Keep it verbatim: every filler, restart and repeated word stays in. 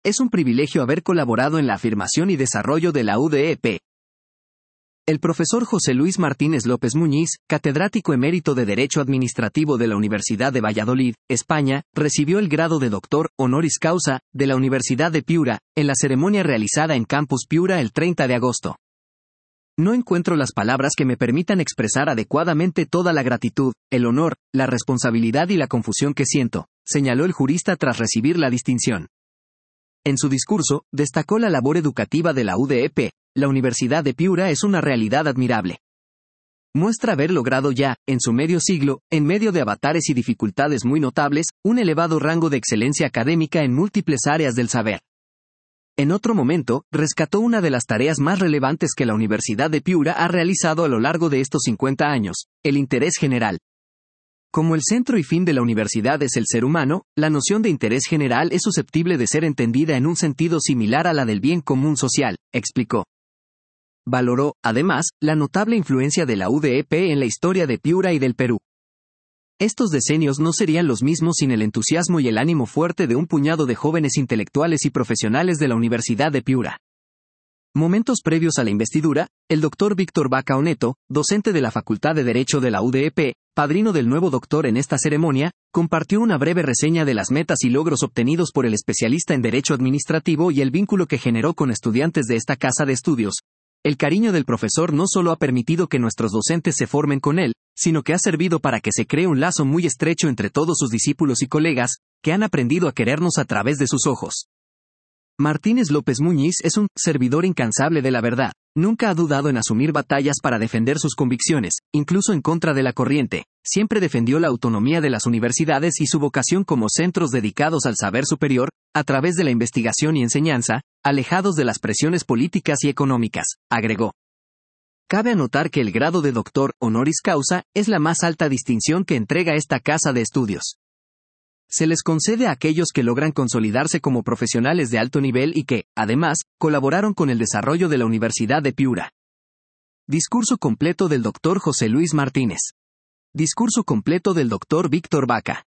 es un privilegio haber colaborado en la afirmación y desarrollo de la U D E P. El profesor José Luis Martínez López Muñiz, catedrático emérito de Derecho Administrativo de la Universidad de Valladolid, España, recibió el grado de doctor honoris causa de la Universidad de Piura, en la ceremonia realizada en Campus Piura el treinta de agosto. No encuentro las palabras que me permitan expresar adecuadamente toda la gratitud, el honor, la responsabilidad y la confusión que siento, señaló el jurista tras recibir la distinción. En su discurso, destacó la labor educativa de la U D E P. La Universidad de Piura es una realidad admirable. Muestra haber logrado ya, en su medio siglo, en medio de avatares y dificultades muy notables, un elevado rango de excelencia académica en múltiples áreas del saber. En otro momento, rescató una de las tareas más relevantes que la Universidad de Piura ha realizado a lo largo de estos cincuenta años, el interés general. Como el centro y fin de la universidad es el ser humano, la noción de interés general es susceptible de ser entendida en un sentido similar a la del bien común social, explicó. Valoró, además, la notable influencia de la U D E P en la historia de Piura y del Perú. Estos decenios no serían los mismos sin el entusiasmo y el ánimo fuerte de un puñado de jóvenes intelectuales y profesionales de la Universidad de Piura. Momentos previos a la investidura, el doctor Víctor Vaca Oneto, docente de la Facultad de Derecho de la U D E P, padrino del nuevo doctor en esta ceremonia, compartió una breve reseña de las metas y logros obtenidos por el especialista en Derecho Administrativo y el vínculo que generó con estudiantes de esta casa de estudios. El cariño del profesor no solo ha permitido que nuestros docentes se formen con él, sino que ha servido para que se cree un lazo muy estrecho entre todos sus discípulos y colegas, que han aprendido a querernos a través de sus ojos. Martínez López Muñiz es un servidor incansable de la verdad. Nunca ha dudado en asumir batallas para defender sus convicciones, incluso en contra de la corriente. Siempre defendió la autonomía de las universidades y su vocación como centros dedicados al saber superior, a través de la investigación y enseñanza, alejados de las presiones políticas y económicas, agregó. Cabe anotar que el grado de doctor honoris causa es la más alta distinción que entrega esta casa de estudios. Se les concede a aquellos que logran consolidarse como profesionales de alto nivel y que, además, colaboraron con el desarrollo de la Universidad de Piura. Discurso completo del doctor José Luis Martínez. Discurso completo del doctor Víctor Vaca.